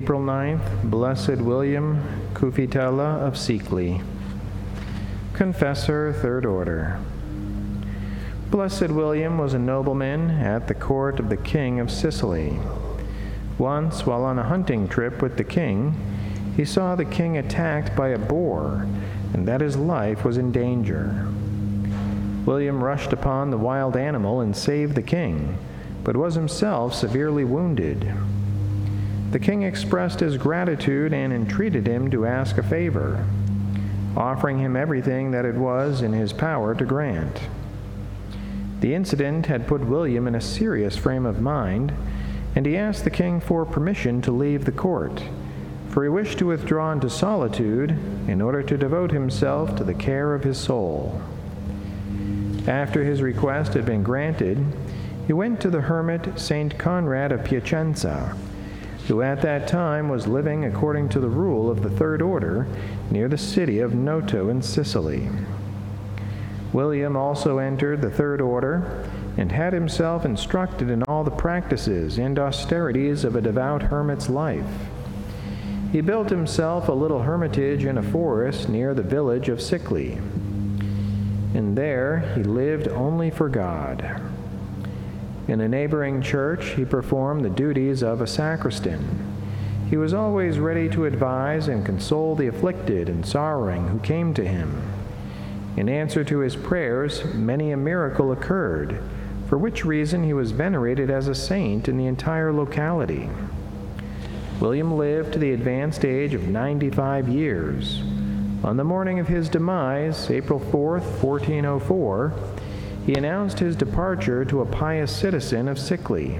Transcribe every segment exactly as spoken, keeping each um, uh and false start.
April ninth, Blessed William Kufitella of Sikli. Confessor, Third Order. Blessed William was a nobleman at the court of the king of Sicily. Once, while on a hunting trip with the king, he saw the king attacked by a boar, and that his life was in danger. William rushed upon the wild animal and saved the king, but was himself severely wounded. The king expressed his gratitude and entreated him to ask a favor, offering him everything that it was in his power to grant. The incident had put William in a serious frame of mind, and he asked the king for permission to leave the court, for he wished to withdraw into solitude in order to devote himself to the care of his soul. After his request had been granted, he went to the hermit Saint Conrad of Piacenza, who at that time was living according to the rule of the Third Order near the city of Noto in Sicily. William also entered the Third Order and had himself instructed in all the practices and austerities of a devout hermit's life. He built himself a little hermitage in a forest near the village of Sikli, and there he lived only for God. In a neighboring church, he performed the duties of a sacristan. He was always ready to advise and console the afflicted and sorrowing who came to him. In answer to his prayers, many a miracle occurred, for which reason he was venerated as a saint in the entire locality. William lived to the advanced age of ninety-five years. On the morning of his demise, April fourth, fourteen oh four, he announced his departure to a pious citizen of Sikli.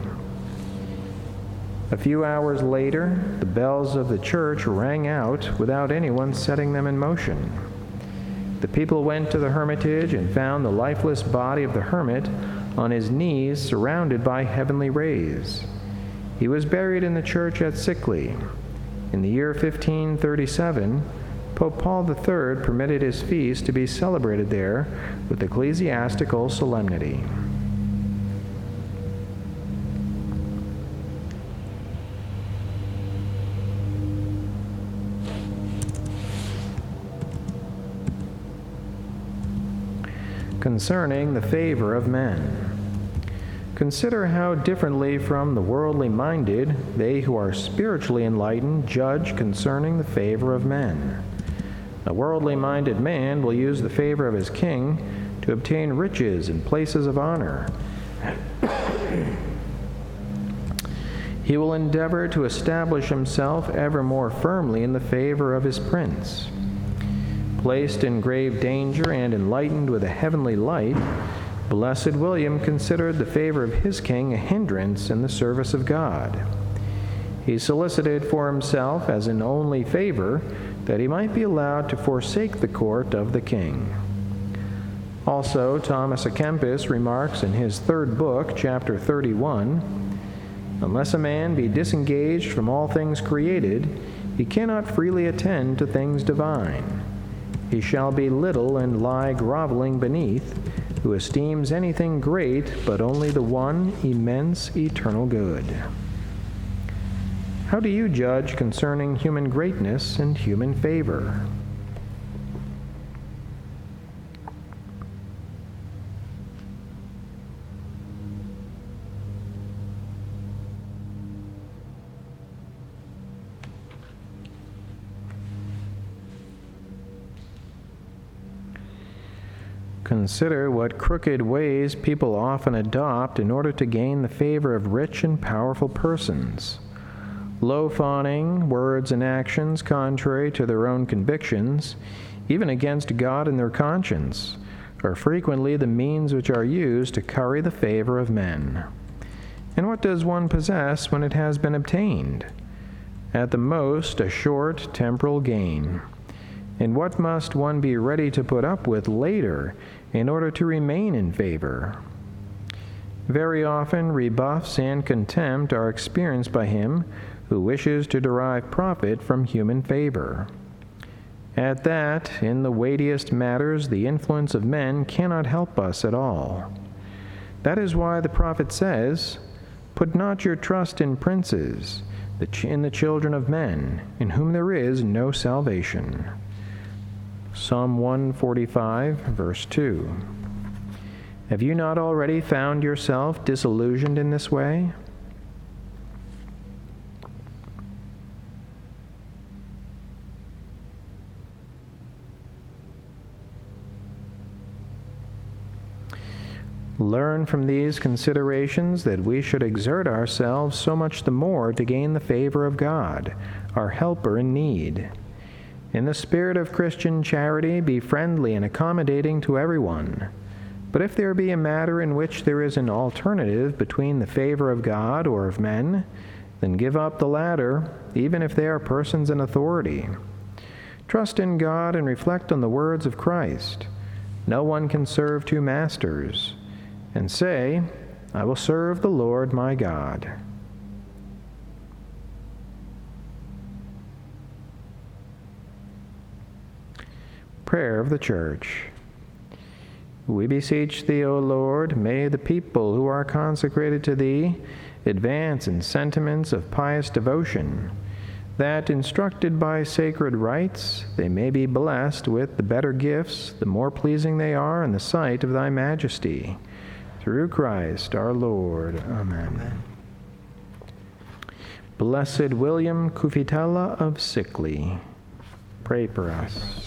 A few hours later, the bells of the church rang out without anyone setting them in motion. The people went to the hermitage and found the lifeless body of the hermit on his knees, surrounded by heavenly rays. He was buried in the church at Sikli. In the year fifteen thirty-seven, Pope Paul the Third permitted his feast to be celebrated there with ecclesiastical solemnity. Concerning the favor of men. Consider how differently from the worldly minded they who are spiritually enlightened judge concerning the favor of men. A worldly minded man will use the favor of his king to obtain riches and places of honor. He will endeavor to establish himself ever more firmly in the favor of his prince. Placed in grave danger and enlightened with a heavenly light, Blessed William considered the favor of his king a hindrance in the service of God. He solicited for himself as an only favor that he might be allowed to forsake the court of the king. Also, Thomas à Kempis remarks in his third book, chapter thirty-one, "Unless a man be disengaged from all things created, he cannot freely attend to things divine. He shall be little and lie groveling beneath, who esteems anything great but only the one immense eternal good." How do you judge concerning human greatness and human favor? Consider what crooked ways people often adopt in order to gain the favor of rich and powerful persons. Low-fawning words and actions contrary to their own convictions, even against God and their conscience, are frequently the means which are used to curry the favor of men. And what does one possess when it has been obtained? At the most, a short temporal gain. And what must one be ready to put up with later in order to remain in favor? Very often, rebuffs and contempt are experienced by him who wishes to derive profit from human favor. At that, in the weightiest matters, the influence of men cannot help us at all. That is why the prophet says, "Put not your trust in princes, the ch- in the children of men, in whom there is no salvation. Psalm one forty-five, verse two. Have you not already found yourself disillusioned in this way? Learn from these considerations that we should exert ourselves so much the more to gain the favor of God, our helper in need. In the spirit of Christian charity, be friendly and accommodating to everyone. But if there be a matter in which there is an alternative between the favor of God or of men, then give up the latter, even if they are persons in authority. Trust in God and reflect on the words of Christ. No one can serve two masters. And say, I will serve the Lord my God. Prayer of the Church. We beseech thee, O Lord, may the people who are consecrated to thee advance in sentiments of pious devotion, that, instructed by sacred rites, they may be blessed with the better gifts, the more pleasing they are in the sight of thy majesty. Through Christ our Lord. Amen. Amen. Blessed William Kufitella of Sickley, pray for us.